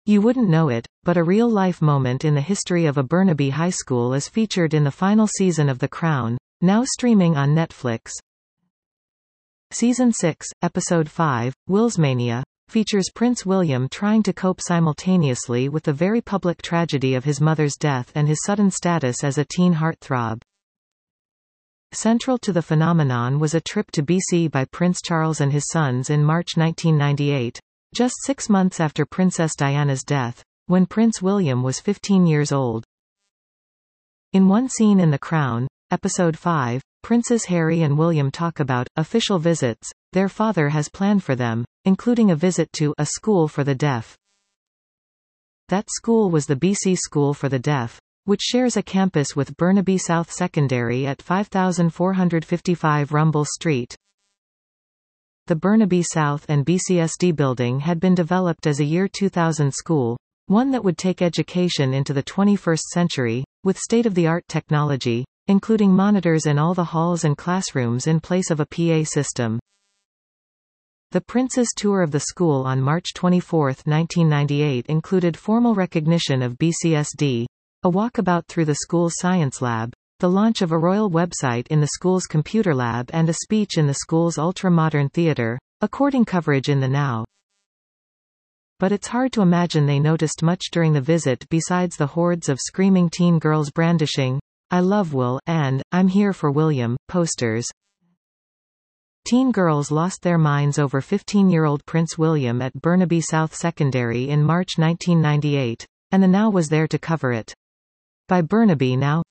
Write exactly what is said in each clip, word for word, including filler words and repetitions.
You wouldn't know it, but a real-life moment in the history of a Burnaby high school is featured in the final season of The Crown, now streaming on Netflix. Season six, Episode five, Willsmania, features Prince William trying to cope simultaneously with the very public tragedy of his mother's death and his sudden status as a teen heartthrob. Central to the phenomenon was a trip to B C by Prince Charles and his sons in March nineteen ninety-eight, just six months after Princess Diana's death, when Prince William was fifteen years old. In one scene in The Crown, Episode five, Princes Harry and William talk about official visits their father has planned for them, including a visit to a school for the deaf. That school was the B C School for the Deaf, which shares a campus with Burnaby South Secondary at five thousand four hundred fifty-five Rumble Street. The Burnaby South and B C S D building had been developed as a year two thousand school, one that would take education into the twenty-first century, with state-of-the-art technology, including monitors in all the halls and classrooms in place of a P A system. The Prince's tour of the school on March twenty-fourth, nineteen ninety-eight included formal recognition of B C S D, a walkabout through the school's science lab, the launch of a royal website in the school's computer lab and a speech in the school's ultra-modern theater, according coverage in the Now. But it's hard to imagine they noticed much during the visit besides the hordes of screaming teen girls brandishing, "I love Will" and "I'm here for William" posters. Teen girls lost their minds over fifteen-year-old Prince William at Burnaby South Secondary in March nineteen ninety-eight, and the Now was there to cover it. By Burnaby Now.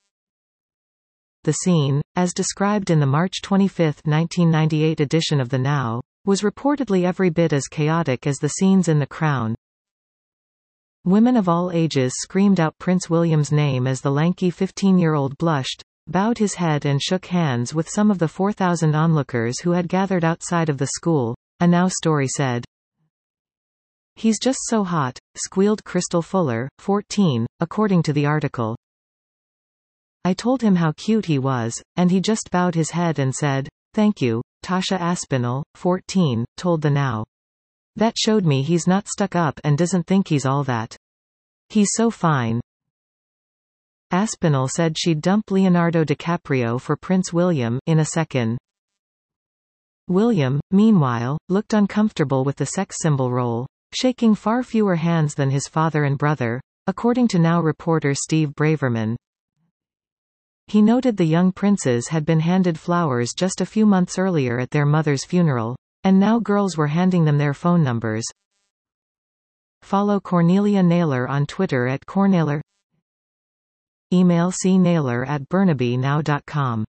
The scene, as described in the March twenty-fifth, nineteen ninety-eight edition of the Now, was reportedly every bit as chaotic as the scenes in The Crown. Women of all ages screamed out Prince William's name as the lanky fifteen-year-old blushed, bowed his head and shook hands with some of the four thousand onlookers who had gathered outside of the school, a Now story said. "He's just so hot," squealed Crystal Fuller, fourteen, according to the article. "I told him how cute he was, and he just bowed his head and said, 'Thank you,'" Tasha Aspinall, fourteen, told the Now. "That showed me he's not stuck up and doesn't think he's all that. He's so fine." Aspinall said she'd dump Leonardo DiCaprio for Prince William in a second. William, meanwhile, looked uncomfortable with the sex symbol role, shaking far fewer hands than his father and brother, according to Now reporter Steve Braverman. He noted the young princes had been handed flowers just a few months earlier at their mother's funeral, and now girls were handing them their phone numbers. Follow Cornelia Naylor on Twitter at Cornaylor. Email c naylor at burnaby now dot com.